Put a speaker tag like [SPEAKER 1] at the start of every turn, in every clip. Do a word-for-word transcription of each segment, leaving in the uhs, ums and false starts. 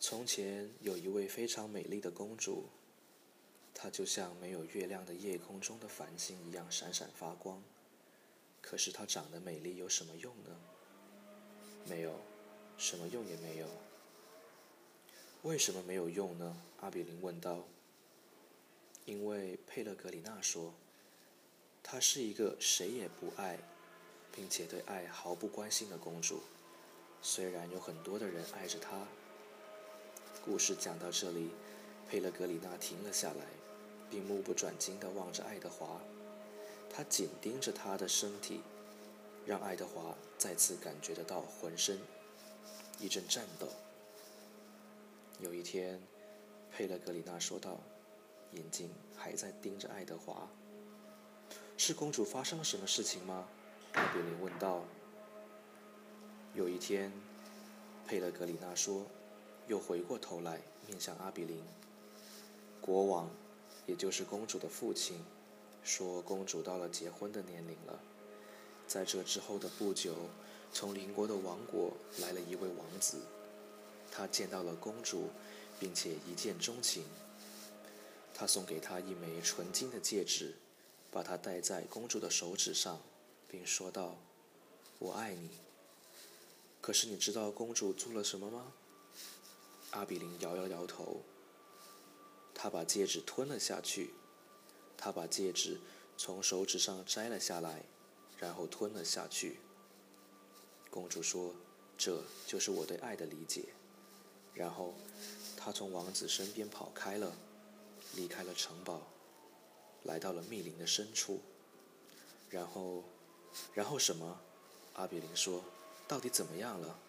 [SPEAKER 1] 从前有一位非常美丽的公主，她就像没有月亮的夜空中的繁星一样闪闪发光。可是她长得美丽有什么用呢？没有，什么用也没有。为什么没有用呢？阿比林问道。因为佩勒格里娜说，她是一个谁也不爱，并且对爱毫不关心的公主，虽然有很多的人爱着她。故事讲到这里，佩勒格里娜停了下来，并目不转睛地望着爱德华。她紧盯着他的身体，让爱德华再次感觉得到浑身一阵颤抖。有一天，佩勒格里娜说道，眼睛还在盯着爱德华。是公主发生了什么事情吗？阿比林问道。有一天，佩勒格里娜说，又回过头来面向阿比林。国王，也就是公主的父亲，说公主到了结婚的年龄了。在这之后的不久，从邻国的王国来了一位王子，他见到了公主，并且一见钟情。他送给她一枚纯金的戒指，把它戴在公主的手指上，并说道：“我爱你。”可是你知道公主做了什么吗？阿比林摇摇摇头。她把戒指吞了下去。她把戒指从手指上摘了下来，然后吞了下去。公主说：“这就是我对爱的理解。”然后她从王子身边跑开了，离开了城堡，来到了密林的深处。然后，然后什么？阿比林说：“到底怎么样了？”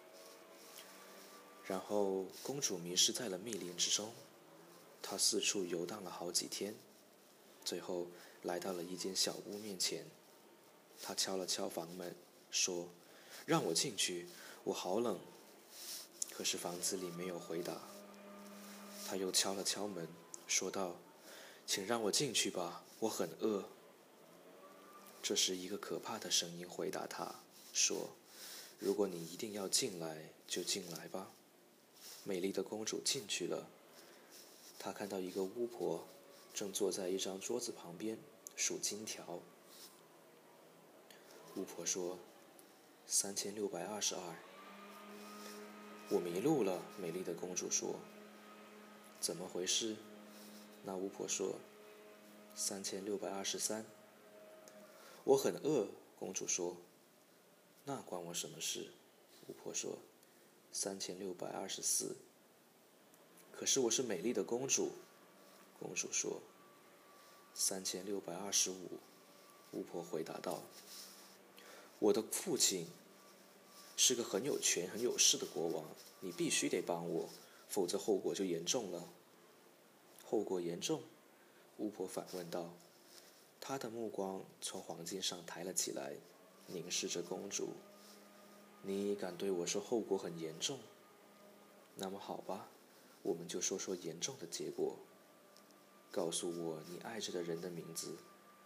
[SPEAKER 1] 然后公主迷失在了密林之中，她四处游荡了好几天，最后来到了一间小屋面前。她敲了敲房门，说：“让我进去，我好冷。”可是房子里没有回答。她又敲了敲门，说道：“请让我进去吧，我很饿。”这时一个可怕的声音回答她，说：“如果你一定要进来，就进来吧。”美丽的公主进去了。她看到一个巫婆正坐在一张桌子旁边数金条。巫婆说：“三千六百二十二。”我迷路了，美丽的公主说。怎么回事？那巫婆说：“三千六百二十三。”我很饿，公主说。那关我什么事？巫婆说。三千六百二十四。可是我是美丽的公主，公主说。三千六百二十五，巫婆回答道。我的父亲是个很有权很有势的国王，你必须得帮我，否则后果就严重了。后果严重？巫婆反问道。她的目光从黄金上抬了起来，凝视着公主。你敢对我说后果很严重？那么好吧，我们就说说严重的结果。告诉我你爱着的人的名字。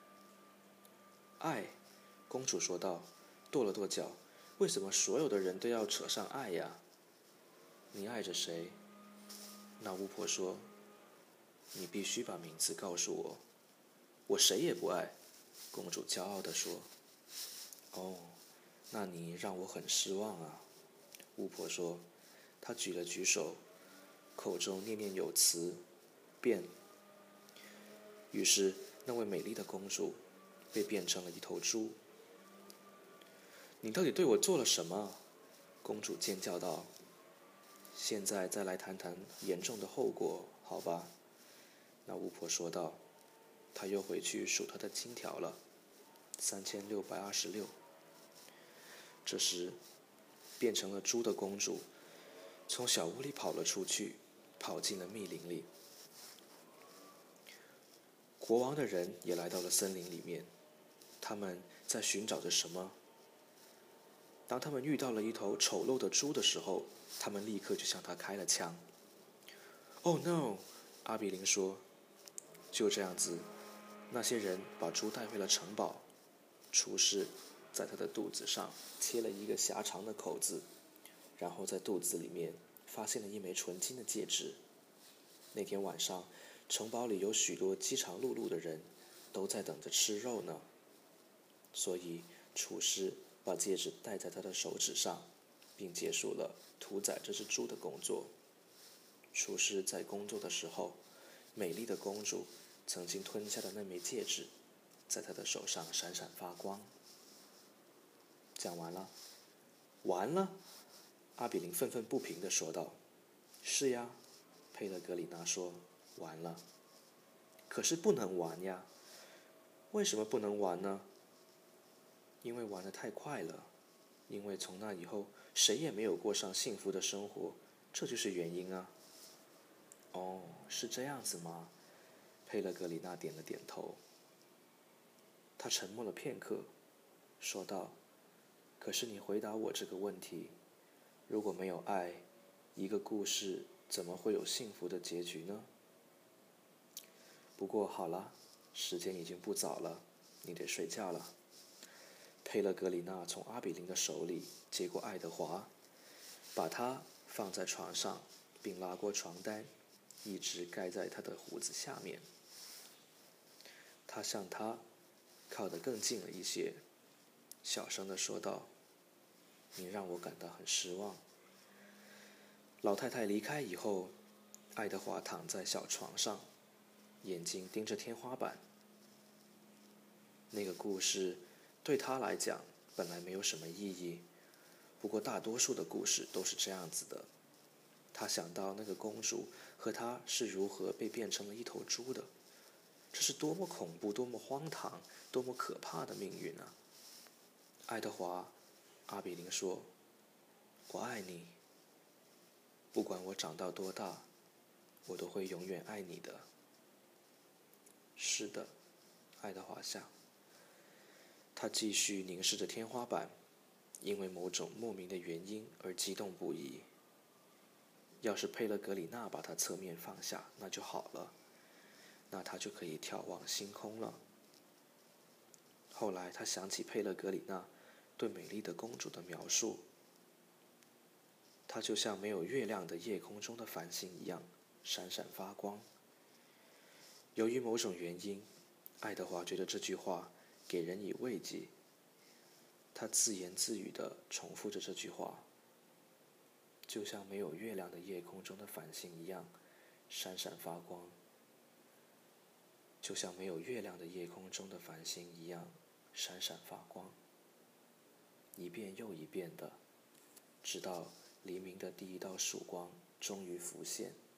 [SPEAKER 1] 爱，公主说道，跺了跺脚。为什么所有的人都要扯上爱呀？你爱着谁？那巫婆说，你必须把名字告诉我。我谁也不爱，公主骄傲地说。哦，那你让我很失望啊，巫婆说。她举了举手，口中念念有词，变。于是那位美丽的公主被变成了一头猪。你到底对我做了什么？公主尖叫道。现在再来谈谈严重的后果，好吧？那巫婆说道。她又回去数她的金条了，三千六百二十六。这时，变成了猪的公主从小屋里跑了出去，跑进了密林里。国王的人也来到了森林里面，他们在寻找着什么？当他们遇到了一头丑陋的猪的时候，他们立刻就向他开了枪。Oh no！ 阿比林说。就这样子，那些人把猪带回了城堡，厨师在他的肚子上切了一个狭长的口子，然后在肚子里面发现了一枚纯金的戒指。那天晚上，城堡里有许多饥肠辘辘的人，都在等着吃肉呢。所以，厨师把戒指戴在他的手指上，并结束了屠宰这只猪的工作。厨师在工作的时候，美丽的公主曾经吞下的那枚戒指，在他的手上闪闪发光。讲完了。完了？阿比林愤愤不平地说道。是呀，佩勒格里娜说，完了。可是不能玩呀。为什么不能玩呢？因为玩得太快了，因为从那以后谁也没有过上幸福的生活，这就是原因啊。哦，是这样子吗？佩勒格里娜点了点头。他沉默了片刻，说道：可是你回答我这个问题，如果没有爱，一个故事怎么会有幸福的结局呢？不过好了，时间已经不早了，你得睡觉了。佩勒格里娜从阿比林的手里接过爱德华，把他放在床上，并拉过床单，一直盖在他的胡子下面。他向他靠得更近了一些，小声地说道：你让我感到很失望。老太太离开以后，爱德华躺在小床上，眼睛盯着天花板。那个故事对他来讲本来没有什么意义，不过大多数的故事都是这样子的。他想到那个公主和他是如何被变成了一头猪的，这是多么恐怖、多么荒唐、多么可怕的命运啊！爱德华，阿比林说：我爱你，不管我长到多大，我都会永远爱你的。是的，爱德华想。他继续凝视着天花板，因为某种莫名的原因而激动不已。要是佩勒格里娜把他侧面放下，那就好了，那他就可以眺望星空了。后来他想起佩勒格里娜对美丽的公主的描述，她就像没有月亮的夜空中的繁星一样闪闪发光。由于某种原因，爱德华觉得这句话给人以慰藉。他自言自语地重复着这句话，就像没有月亮的夜空中的繁星一样闪闪发光，就像没有月亮的夜空中的繁星一样闪闪发光，一遍又一遍的，直到黎明的第一道曙光终于浮现。